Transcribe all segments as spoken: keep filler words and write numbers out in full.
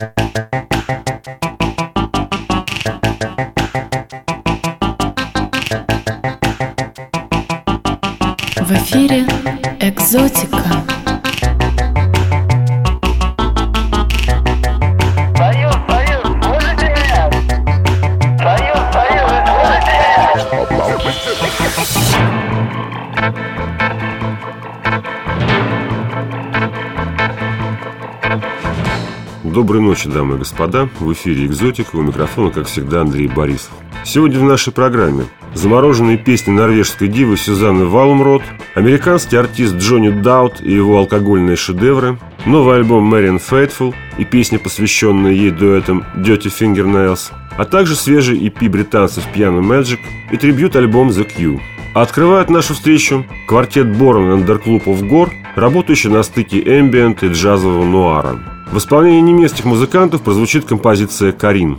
В эфире «Экзотика». Союз, Союз, слышите меня? Союз, Союз, слышите меня? Доброй ночи, дамы и господа. В эфире «Экзотика», у микрофона, как всегда, Андрей Борисов. Сегодня в нашей программе замороженные песни норвежской дивы Сюзанны Валумрод, американский артист Джонни Даут и его алкогольные шедевры, новый альбом Мэриан Фейтфул и песня, посвященная ей дуэтом Dirty Fingernails, а также свежий и пи британцев Piano Magic и трибьют-альбом The Q. А открывает нашу встречу квартет Boron and their Club of Gore, работающий на стыке эмбиент и джазового нуара. В исполнении немецких музыкантов прозвучит композиция «Карин».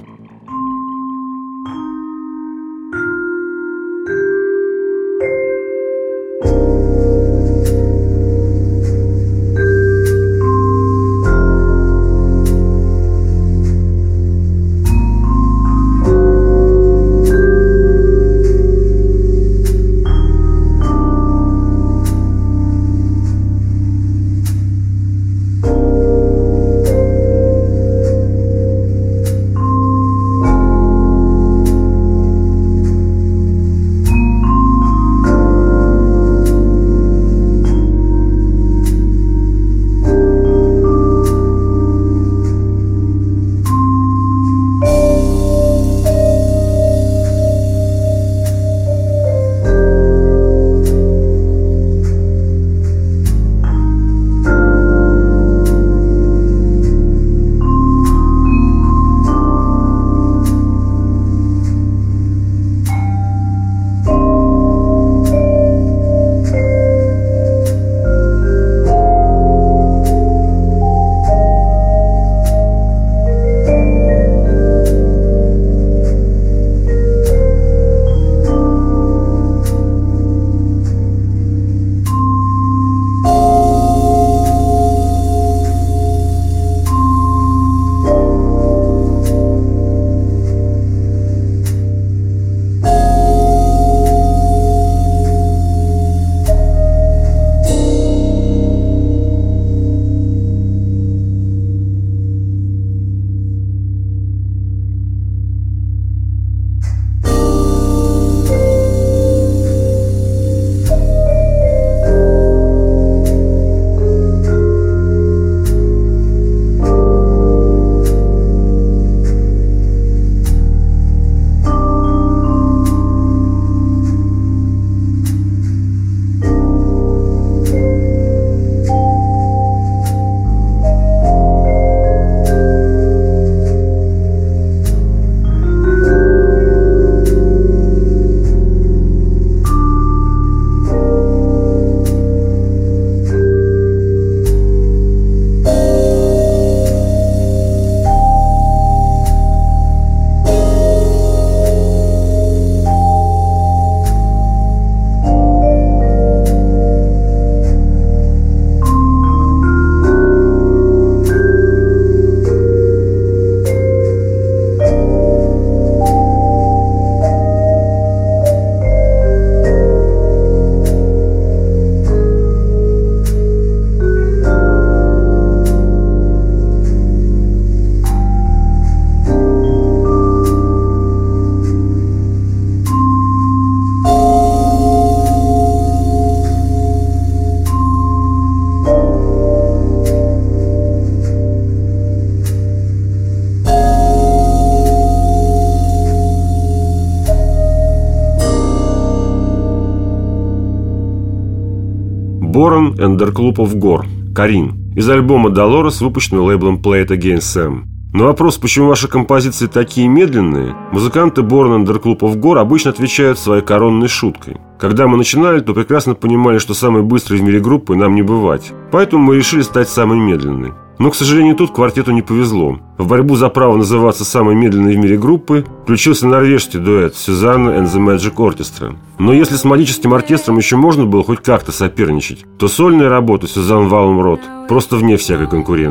Boron and their Club of Gore, «Карин», из альбома Dolores, выпущенного лейблом Play It Again Sam. На вопрос, почему ваши композиции такие медленные, музыканты Boron and their Club of Gore обычно отвечают своей коронной шуткой. Когда мы начинали, то прекрасно понимали, что самой быстрой в мире группы нам не бывать. Поэтому мы решили стать самой медленной. Но, к сожалению, тут квартету не повезло. В борьбу за право называться самой медленной в мире группой включился норвежский дуэт «Сюзанна and the Magic Orchestra». Но если с магическим оркестром еще можно было хоть как-то соперничать, то сольная работа Сюзанны Валумрод просто вне всякой конкуренции.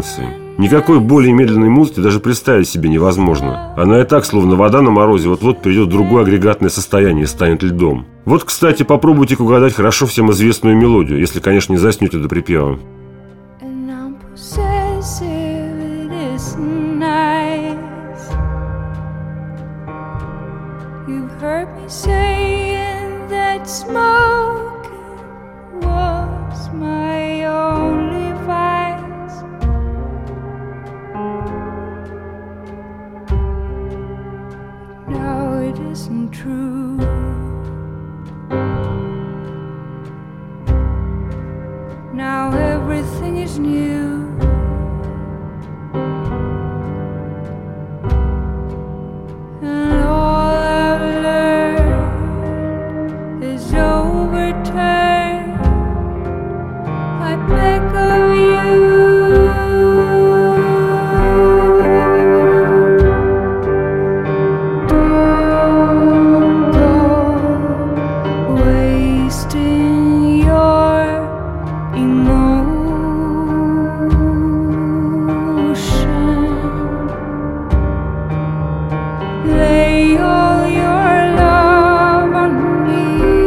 Никакой более медленной музыки даже представить себе невозможно. Она и так, словно вода на морозе, вот-вот придет в другое агрегатное состояние и станет льдом. Вот, кстати, попробуйте угадать хорошо всем известную мелодию, если, конечно, не заснете до припева. Isn't true. Now everything is new. And all I've learned is overturned. I beg of you. Lay all your love on me.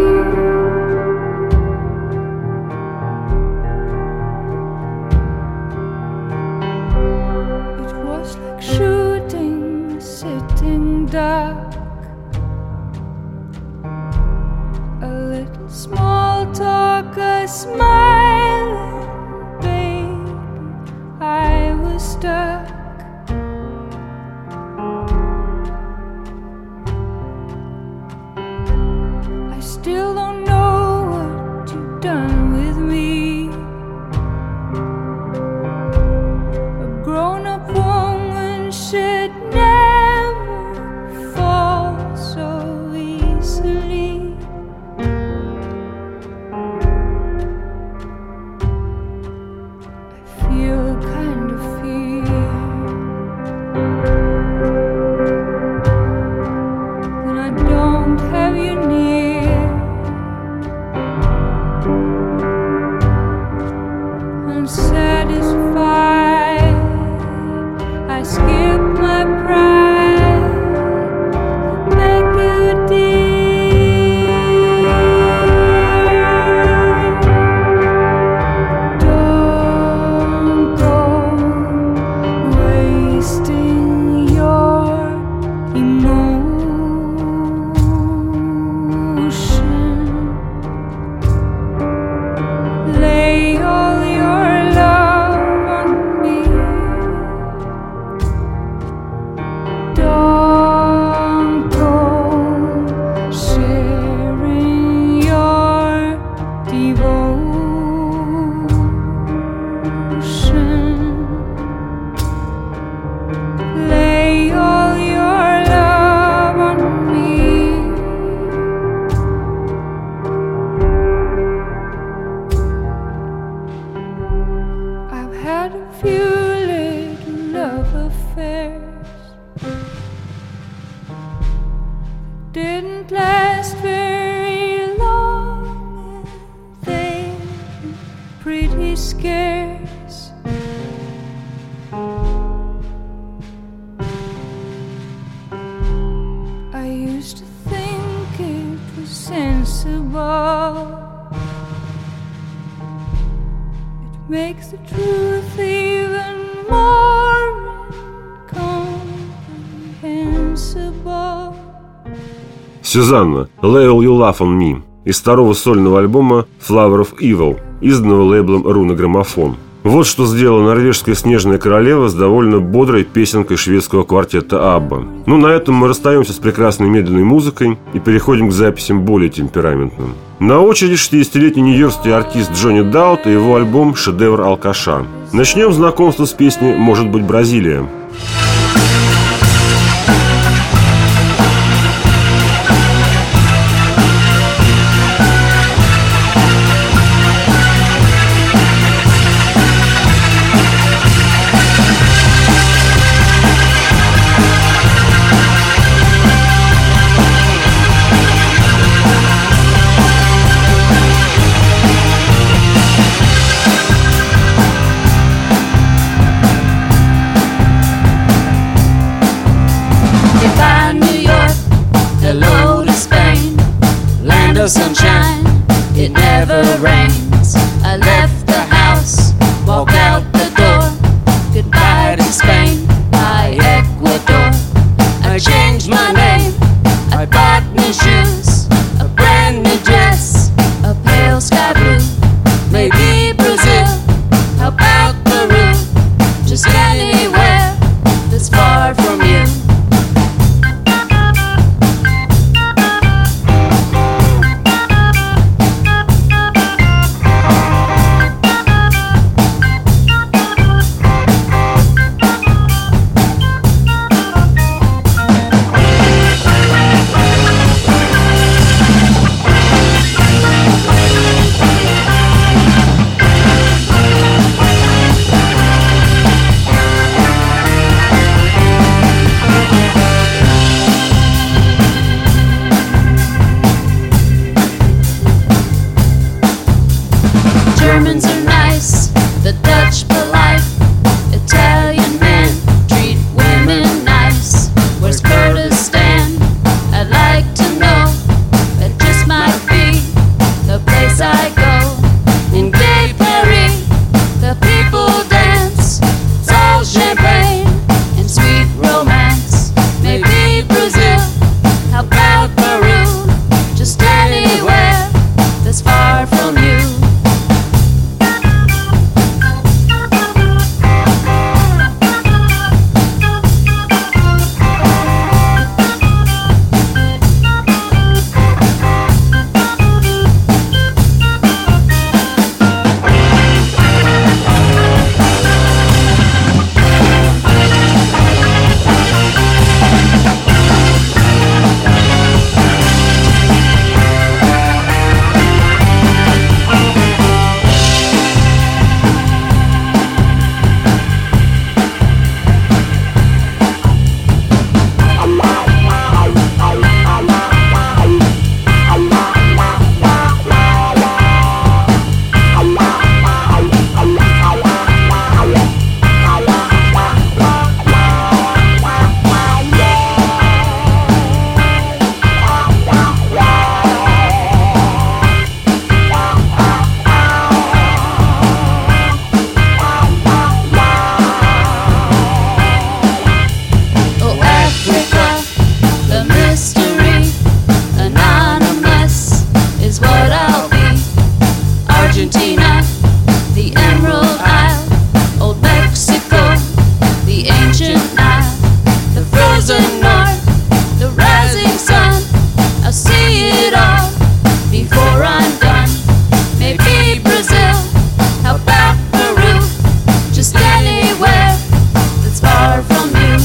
It was like shooting a sitting duck. A little small talk, a smiling baby. I was stuck. Still don't know what you've done with me. A grown-up woman should never fall so easily. I feel a kind of fear when I don't have you near. Unsatisfied, I skip my pride. I beg you, dear, don't go wasting your emotion. Lay all your love on me. Don't go sharing your devotion. Lay all your love on me. I've had a few little love affairs. Didn't last very long, and they were pretty scarce. I used to think it was sensible. Makes the truth even more incomprehensible. Сюзанна, Lay All Your Love on Me, из второго сольного альбома Flower of Evil, изданного лейблом Руна Граммофон. Вот что сделала норвежская снежная королева с довольно бодрой песенкой шведского квартета Абба. Ну, на этом мы расстаемся с прекрасной медленной музыкой и переходим к записям более темпераментным. На очереди шестидесятилетний нью-йоркский артист Джонни Даут и его альбом «Шедевр алкаша». Начнем знакомство с песней «Может быть, Бразилия». Hello to Spain, land of sunshine, it never rains. I left the house, walk out the door, goodbye to Spain, hi Ecuador. I changed my name, I bought new shoes, a brand new dress, a pale sky blue. Maybe Brazil, how about Peru? Just anywhere that's far from you. Germans are nice, the Dutch polite, Italian men treat women nice. Where's Kurdistan? I'd like to know. That just might be the place I go. In gay Paris, the people dance. It's all champagne and sweet romance. Maybe Brazil, how about Peru? Just anywhere that's far from you. Argentina, the Emerald Isle, Old Mexico, the ancient Nile, the frozen north, the rising sun. I'll see it all before I'm done. Maybe Brazil, how about Peru? Just anywhere that's far from you.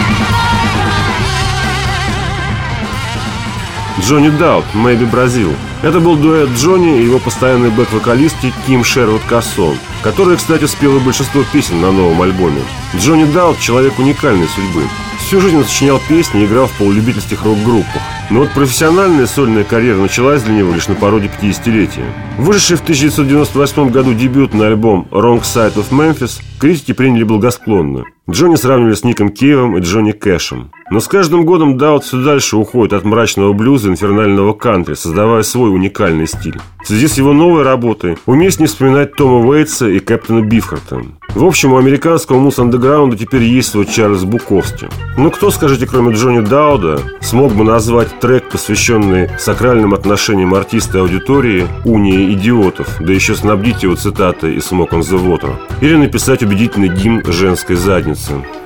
Джонни Даут, «Maybe Brazil». Это был дуэт Джонни и его постоянной бэк-вокалистки Ким Шервуд Кассон, которая, кстати, спела большинство песен на новом альбоме. Джонни Даут – человек уникальной судьбы. Всю жизнь он сочинял песни и играл в полулюбительских рок-группах. Но вот профессиональная сольная карьера началась для него лишь на пороге пятидесятилетия. Вышедший в тысяча девятьсот девяносто восьмом году дебютный альбом «Wrong Side of Memphis» критики приняли благосклонно. Джонни сравнивали с Ником Кейвом и Джонни Кэшем. Но с каждым годом Даут все дальше уходит от мрачного блюза и инфернального кантри, создавая свой уникальный стиль. В связи с его новой работой уместнее вспоминать Тома Уэйтса и Кэптона Бифхарта. В общем, у американского мус-андеграунда теперь есть свой Чарльз Буковски. Но кто, скажите, кроме Джонни Дауда, смог бы назвать трек, посвященный сакральным отношениям артиста и аудитории, «Уния идиотов», да еще снабдить его цитатой из «Smoke on the Water», или написать убедительный гимн женской задницы?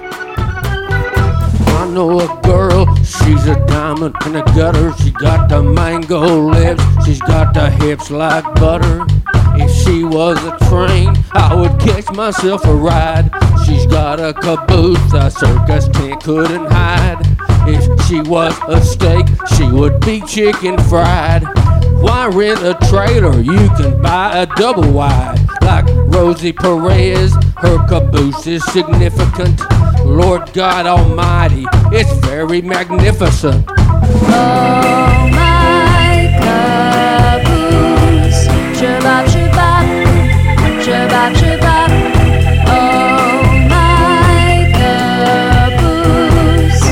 I know a girl, she's a diamond in the gutter. She got the mango lips, she's got the hips like butter. If she was a train, I would catch myself a ride. She's got a caboose, a circus tent couldn't hide. If she was a steak, she would be chicken fried. Why rent a trailer? You can buy a double wide. Like Rosie Perez, her caboose is significant. Lord God Almighty, it's very magnificent. Oh, my caboose, shabab, shabab, shabab, shabab. Oh, my caboose.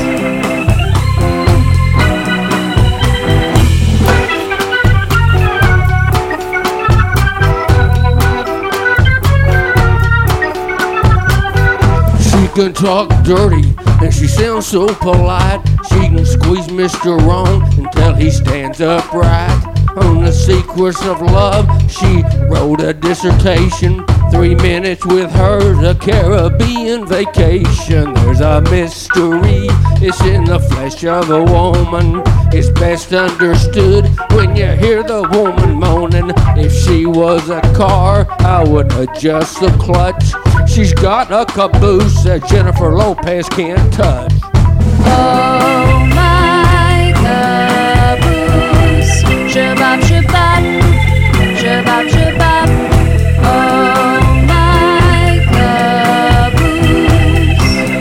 She can talk dirty and she sounds so polite. She can squeeze Mister Wrong until he stands upright. On the secrets of love, she wrote a dissertation. Three minutes with her, the Caribbean vacation. There's a mystery, it's in the flesh of a woman. It's best understood when you hear the woman moaning. If she was a car, I would adjust the clutch. She's got a caboose that Jennifer Lopez can't touch. Oh, my caboose, shabab, shabab, shabab, shabab. Oh, my caboose.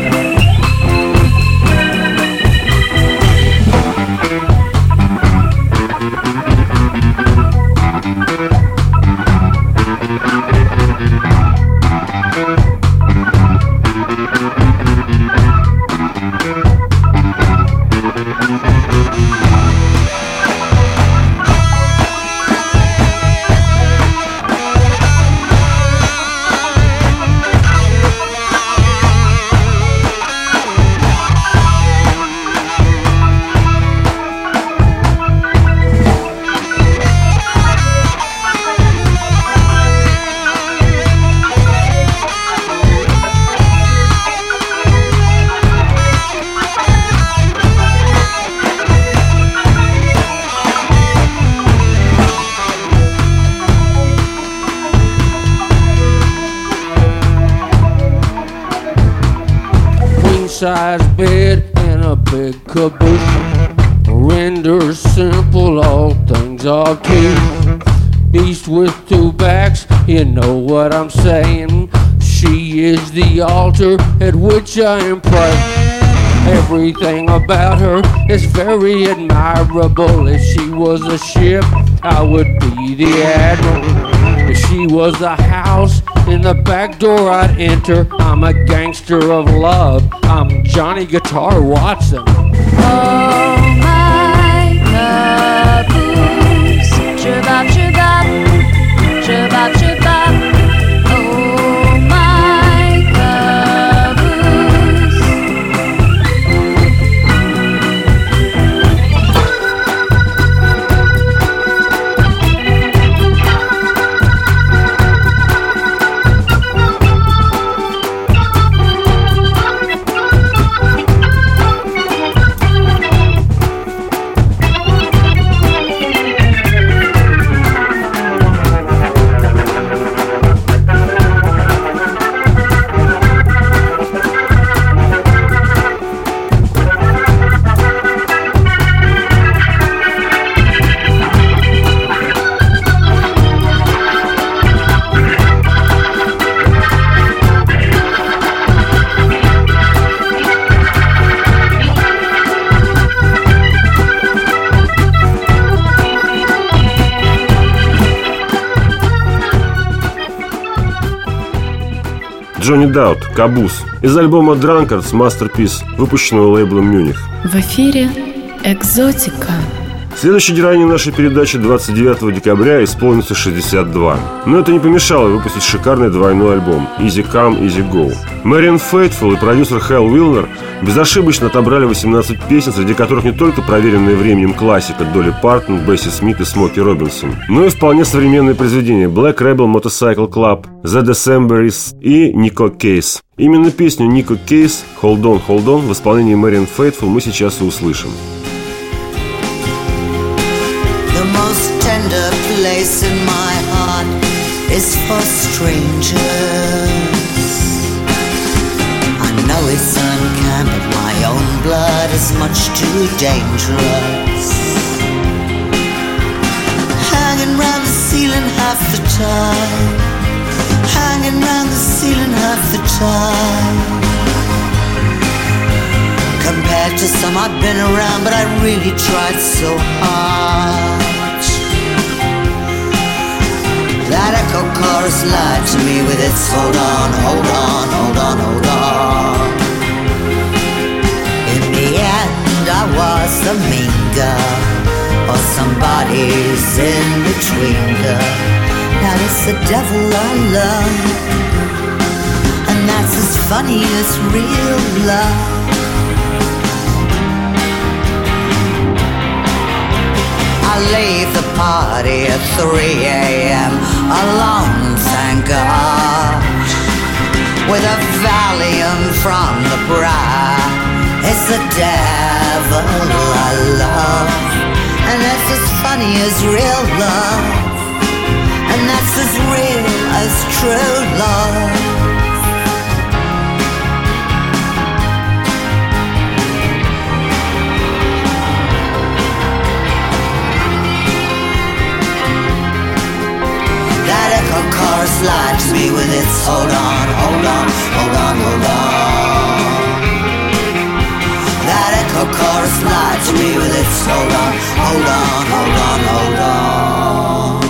Size bed and a big caboose renders simple all things obtuse. Beast with two backs, you know what I'm saying. She is the altar at which I am praying. Everything about her is very admirable. If she was a ship, I would be the admiral. If she was a house, in the back door I'd enter. I'm a gangster of love, I'm Johnny Guitar Watson. Oh, my caboose, shabab, shabab, shabab, shabab. Oh, my caboose. Джонни Даут, «Кабус» из альбома Drunkards Masterpiece, выпущенного лейблом «Мюних». В эфире «Экзотика». Следующей героине нашей передачи двадцать девятого декабря исполнится шестьдесят два. Но это не помешало выпустить шикарный двойной альбом «Easy Come, Easy Go». Marian Faithfull и продюсер Хэл Уилнер безошибочно отобрали восемнадцать песен, среди которых не только проверенные временем классика Долли Партон, Бесси Смит и Смоки Робинсон, но и вполне современные произведения Black Rebel Motorcycle Club, The Decemberists и Nico Case. Именно песню Nico Case «Hold On, Hold On» в исполнении Marian Faithfull мы сейчас и услышим. The most tender place in my heart is for strangers. I know it's unkind, but my own blood is much too dangerous. Hanging round the ceiling half the time, hanging round the ceiling half the time. Compared to some I've been around, but I really tried so hard. That echo chorus lied to me with its hold on, hold on, hold on, hold on. In the end I was the mean girl, or somebody's in between girl. Now it's the devil I love, and that's as funny as real love. I leave the party at three a.m. alone, thank God, with a Valium from the bra. It's the devil I love, and that's as funny as real love, and that's as real as true love. Of course lied to me with its hold on, hold on, hold on, hold on. That echo chorus lied to me with its hold on, hold on, hold on, hold on.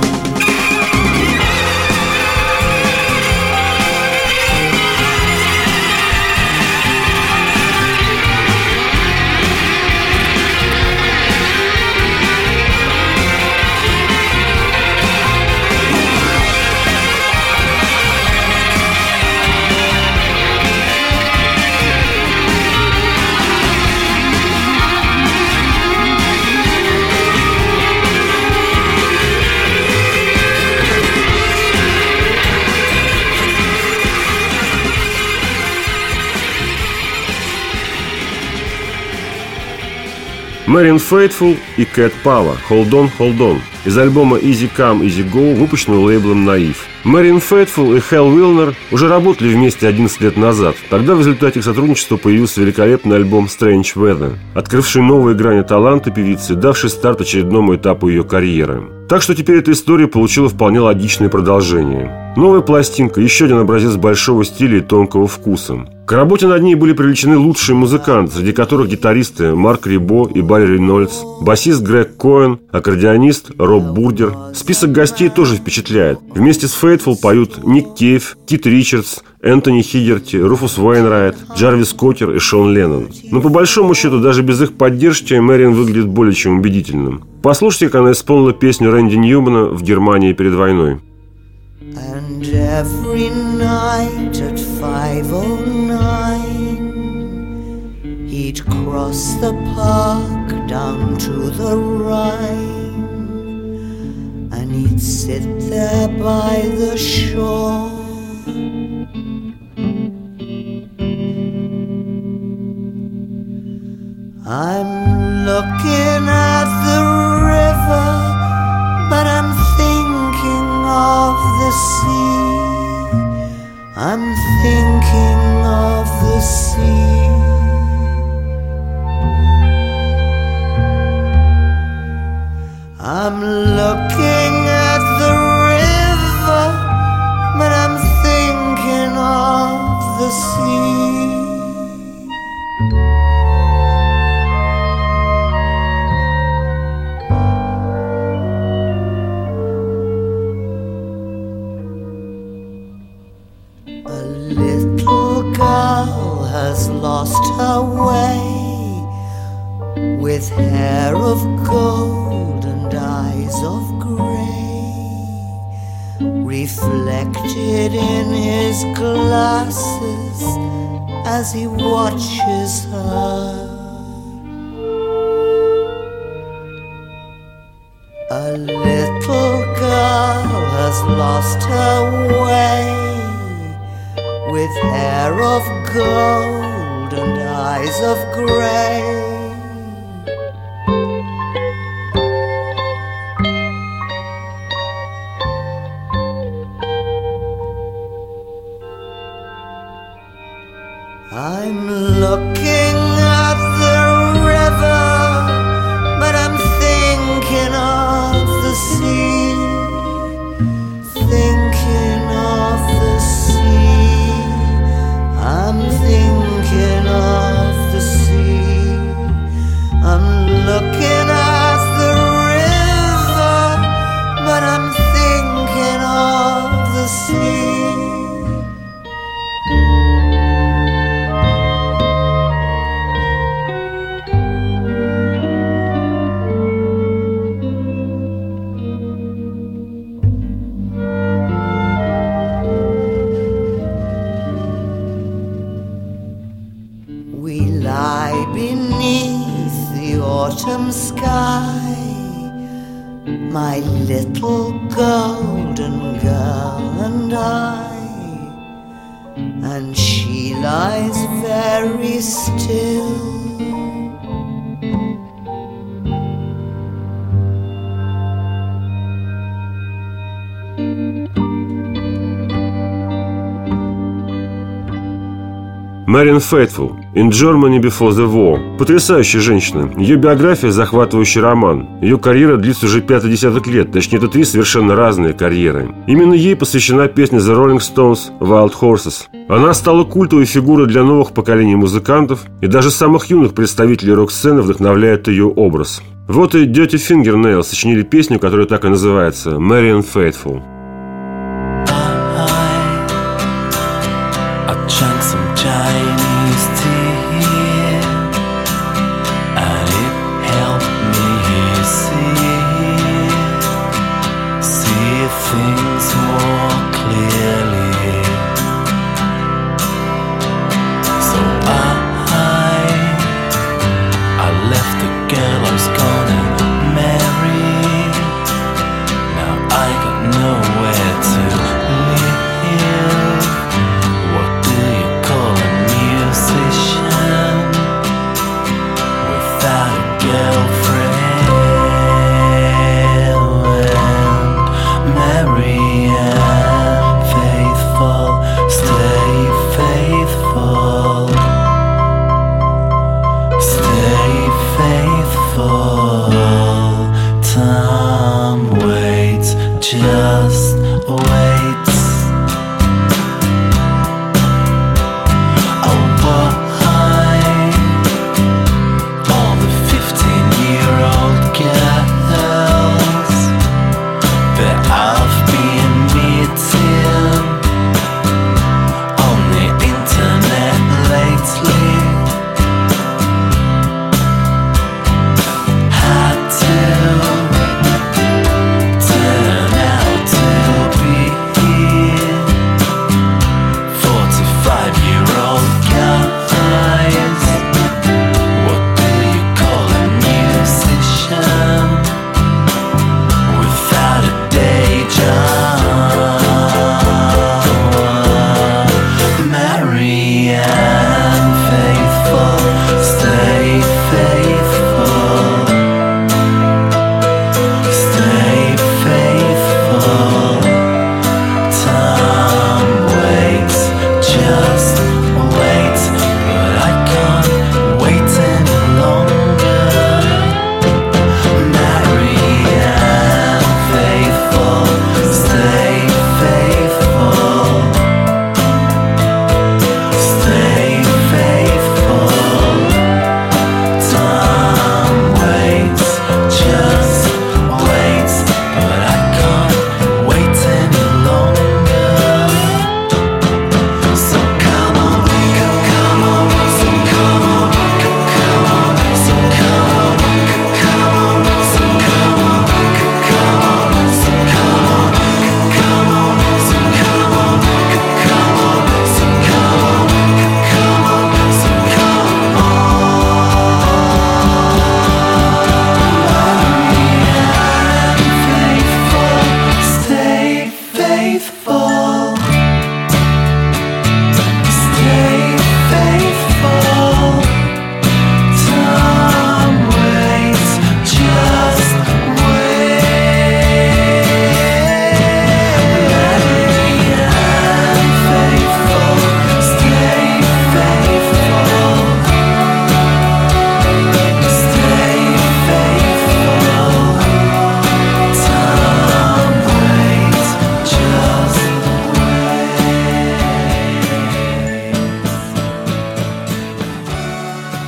Marian Faithfull и Cat Power «Hold On, Hold On» из альбома «Easy Come, Easy Go», выпущенного лейблом «Наив». Marian Faithfull и Хэл Уилнер уже работали вместе одиннадцать лет назад. Тогда в результате их сотрудничества появился великолепный альбом «Strange Weather», открывший новые грани таланта певицы, давший старт очередному этапу ее карьеры. Так что теперь эта история получила вполне логичное продолжение. Новая пластинка – еще один образец большого стиля и тонкого вкуса. К работе над ней были привлечены лучшие музыканты, среди которых гитаристы Марк Рибо и Барри Рейнольдс, басист Грег Коэн, аккордеонист Роб Бурдер. Список гостей тоже впечатляет. Вместе с Фейтфул поют Ник Кейв, Кит Ричардс, Энтони Хигерти, Руфус Уэйнрайт, Джарвис Кокер и Шон Леннон. Но по большому счету, даже без их поддержки Мэриан выглядит более чем убедительным. Послушайте, как она исполнила песню Рэнди Ньюмана «В Германии перед войной». And every night at five oh nine he'd cross the park down to the Rhine, and he'd sit there by the shore. I'm looking at the river, but I'm thinking of the sea. I'm thinking of the sea. I'm looking at the river, but I'm thinking of the sea. A has lost her way, with hair of gold and eyes of grey, reflected in his glasses as he watches her. A little girl has lost her way, with hair of gold and eyes of grey. I'm looking at the river, but I'm thinking of the sea, thinking of the sea. I'm thinking of the sea. I'm looking at the river, but I'm thinking of the sea. We lie beneath the autumn sky, my little golden girl and I, and she lies very still. Marianne Faithfull, In Germany Before the War. Потрясающая женщина. Ее биография – захватывающий роман. Ее карьера длится уже пятый десяток лет, точнее, это три совершенно разные карьеры. Именно ей посвящена песня The Rolling Stones «Wild Horses». Она стала культовой фигурой для новых поколений музыкантов, и даже самых юных представителей рок-сцены вдохновляет ее образ. Вот и Dirty Fingernails сочинили песню, которая так и называется «Marianne Faithfull». Drank some Chinese tea, and it helped me see see things more clearly. So I I left the girl I was gonna marry. Now I got no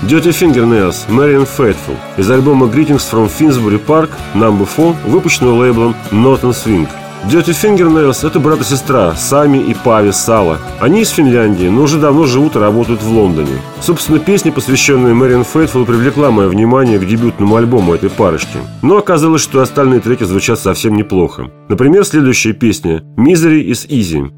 Dirty Fingernails, Marian Faithfull из альбома Greetings from Finsbury Park номер четыре, выпущенного лейблом Northern Swing. Dirty Fingernails – это брат и сестра Сами и Пави Сала. Они из Финляндии, но уже давно живут и работают в Лондоне. Собственно, песня, посвященная Marian Faithfull, привлекла мое внимание к дебютному альбому этой парочки. Но оказалось, что остальные треки звучат совсем неплохо. Например, следующая песня «Misery is Easy».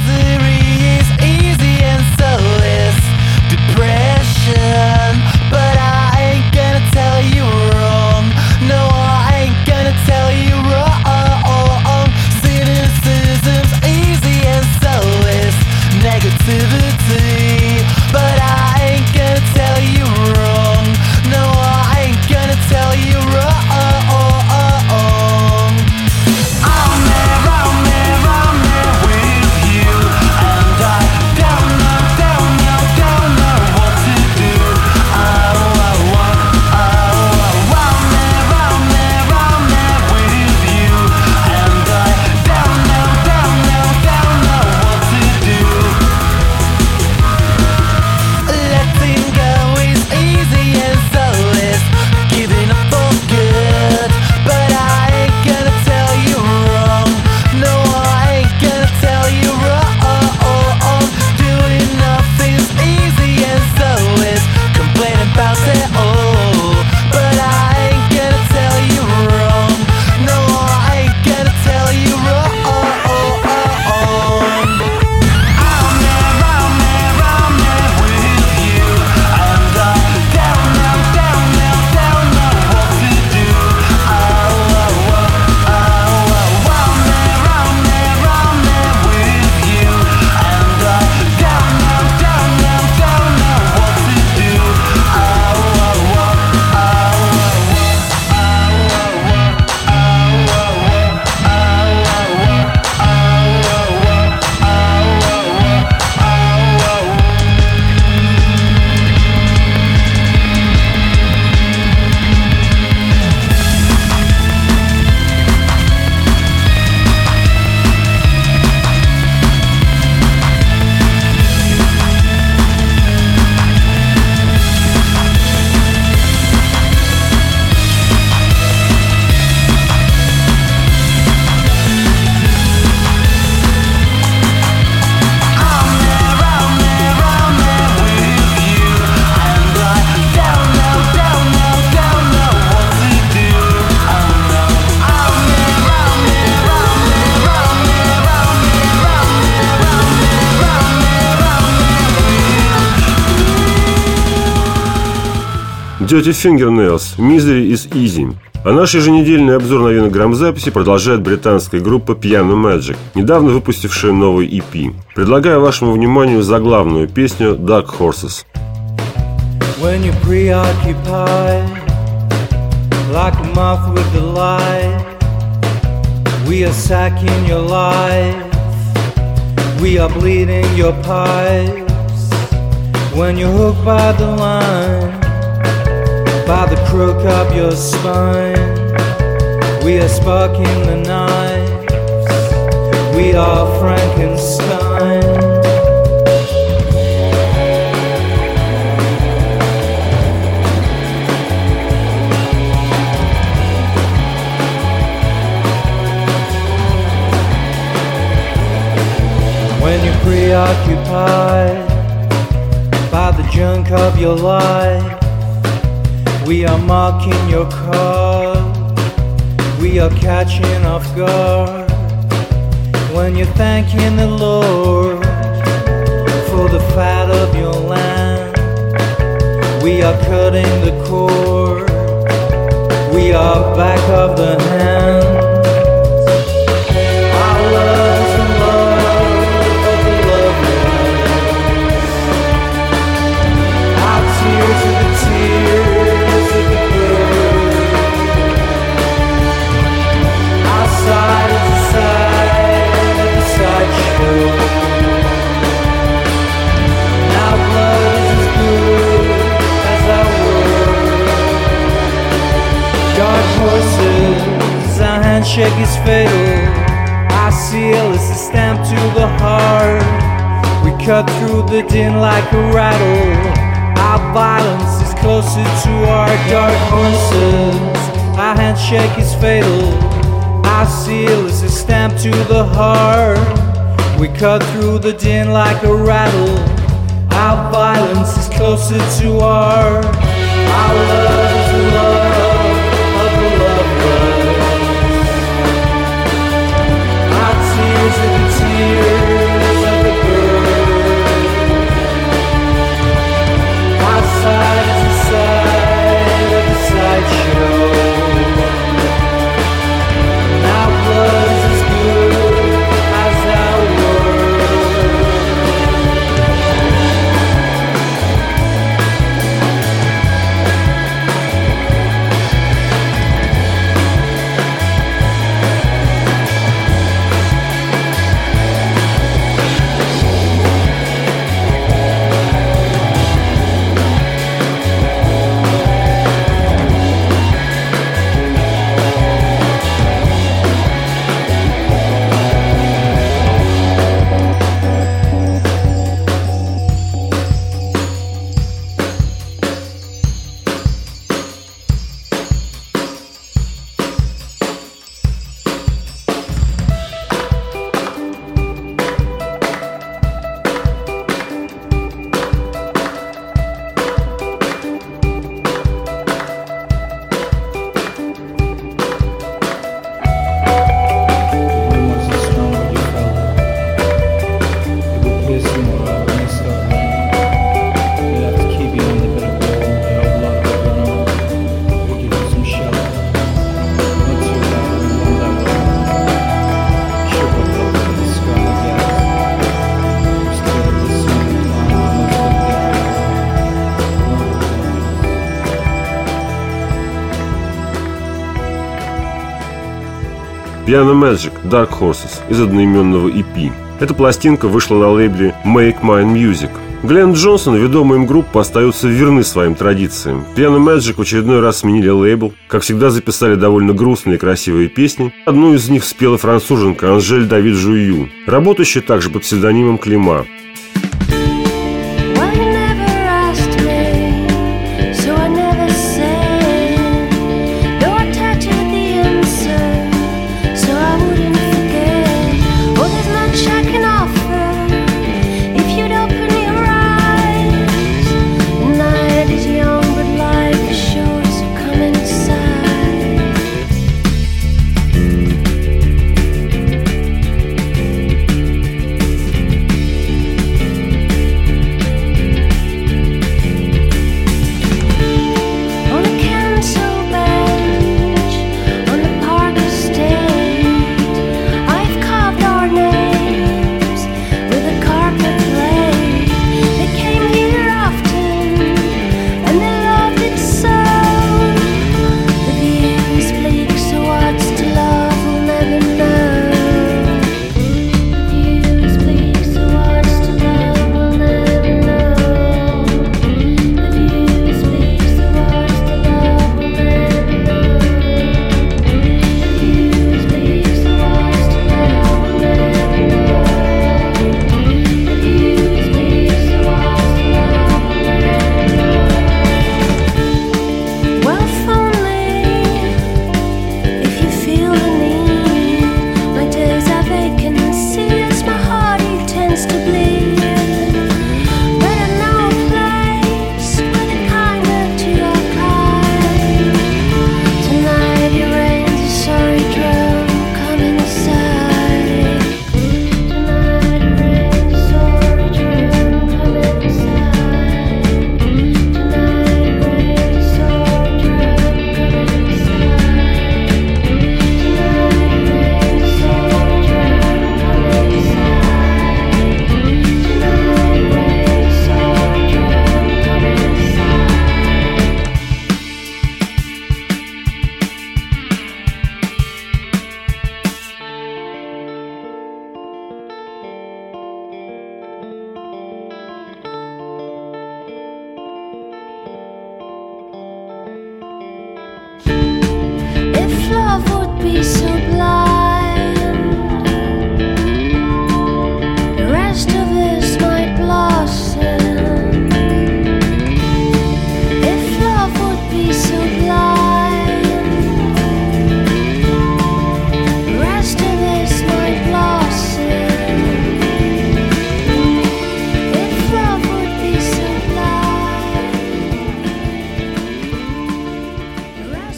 Dirty Fingernails, Misery is Easy. А наш еженедельный обзор новинок грамзаписи продолжает британская группа Piano Magic, недавно выпустившая новый и пи. Предлагаю вашему вниманию заглавную песню Dark Horses. When you're preoccupied, like a moth with the light, we are sacking your life, we are bleeding your pipes. When you're hooked by the line, by the crook of your spine, we are sparking the knives, we are Frankenstein. When you're preoccupied by the junk of your life, we are marking your cause, we are catching off guard. When you're thanking the Lord for the fat of your land, we are cutting the cord, we are back of the hand. Our love is the love of the lovely, our tears are the tears of the bird, our side is the side of the sideshow, and our blood is as good as our word. Dark horses, our handshake is fatal, our seal is a stamp to the heart. We cut through the din like a rattle, our violence is closer to our dark horses. Our handshake is fatal. Our seal is a stamp to the heart. We cut through the din like a rattle. Our violence is closer to our. Our love is the love of the loveless. Our tears are the tears of the bird. Our side is the side of the sideshow. And our blood is as good as our word. Piano Magic Dark Horses из одноименного и пи. Эта пластинка вышла на лейбле Make Mine Music. Глен Джонсон и ведомая им группа остаются верны своим традициям. Piano Magic в очередной раз сменили лейбл. Как всегда, записали довольно грустные и красивые песни. Одну из них спела француженка Анжель Давид Жую, работающая также под псевдонимом Клима.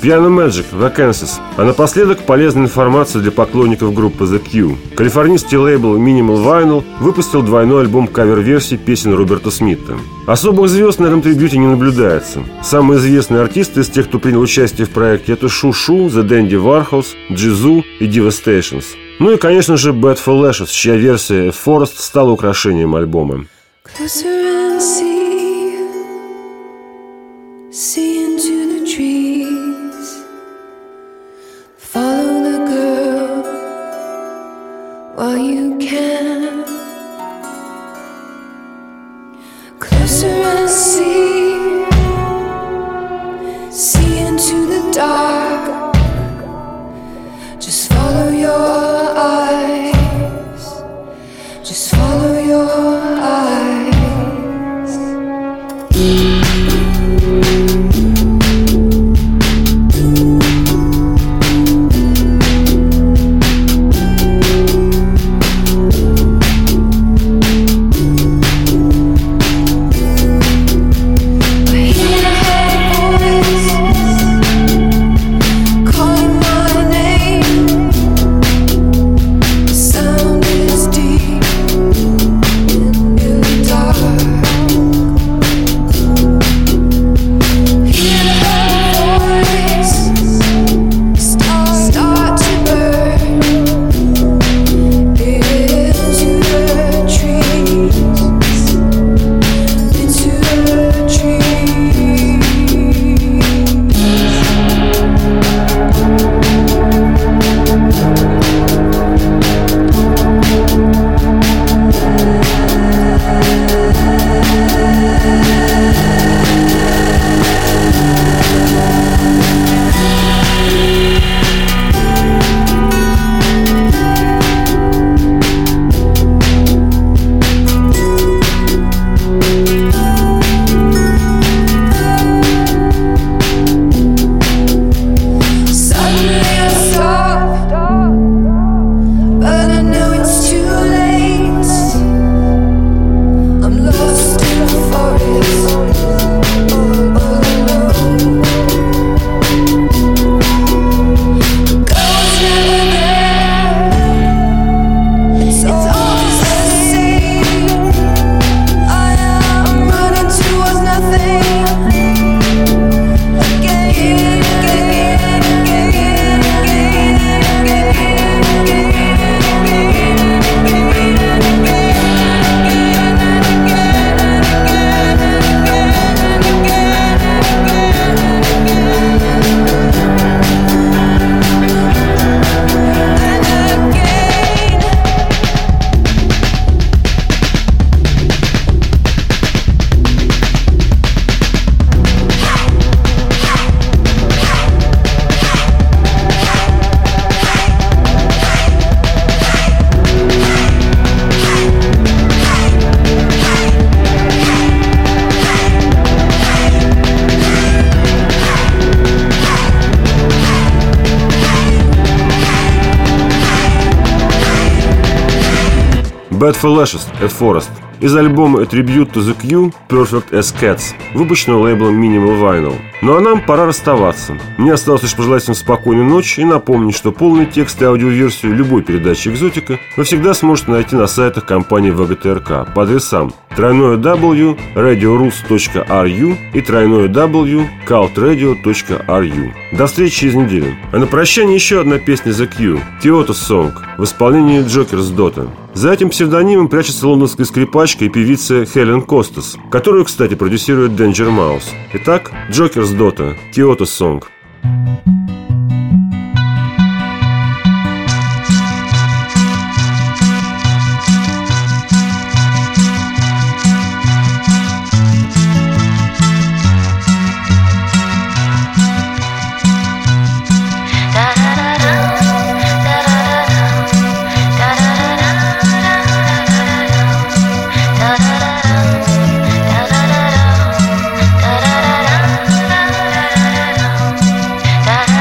Piano Magic, Vacancies. А напоследок полезная информация для поклонников группы The Cure. Калифорнийский лейбл Minimal Vinyl выпустил двойной альбом кавер-версий песен Роберта Смита. Особых звезд на этом трибьюте не наблюдается. Самые известные артисты из тех, кто принял участие в проекте, это Шу-Шу, The Dandy Warhols, Джизу и Devastations. Ну и, конечно же, Bad for Lashes, чья версия Forest стала украшением альбома. Closer and see, see into the trees. Follow the girl while you can. Closer and see, see into the dark. Just follow your eyes. Just follow your eyes. Bad for Lashes, A Forest из альбома A Tribute to the Cure Perfect as Cats, выпущенного лейблом Minimal Vinyl. Ну а нам пора расставаться. Мне осталось лишь пожелать всем спокойной ночи и напомнить, что полный текст и аудиоверсию любой передачи «Экзотика» вы всегда сможете найти на сайтах компании вэ гэ тэ эр ка по адресам тройное дабл-ю точка радиорус точка ар ю и тройное дабл-ю точка калт-радио точка ар ю. До встречи через неделю. А на прощание еще одна песня The Cure «Kyoto Song» в исполнении Joker's Daughter. За этим псевдонимом прячется лондонская скрипачка и певица Хелен Костас, которую, кстати, продюсирует Danger Mouse. Итак, Joker's Daughter, Kyoto Song. Da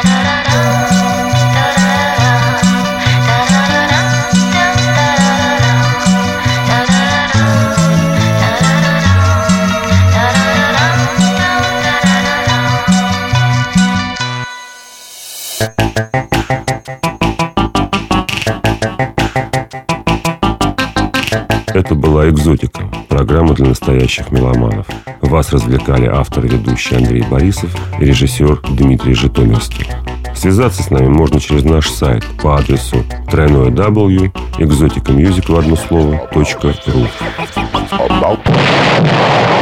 Это была «Экзотика», программа для настоящих меломанов. Вас развлекали автор и ведущий Андрей Борисов и режиссер Дмитрий Житомирский. Связаться с нами можно через наш сайт по адресу дабл ю дабл ю дабл ю точка экзотика мьюзик в одно слово точка ру.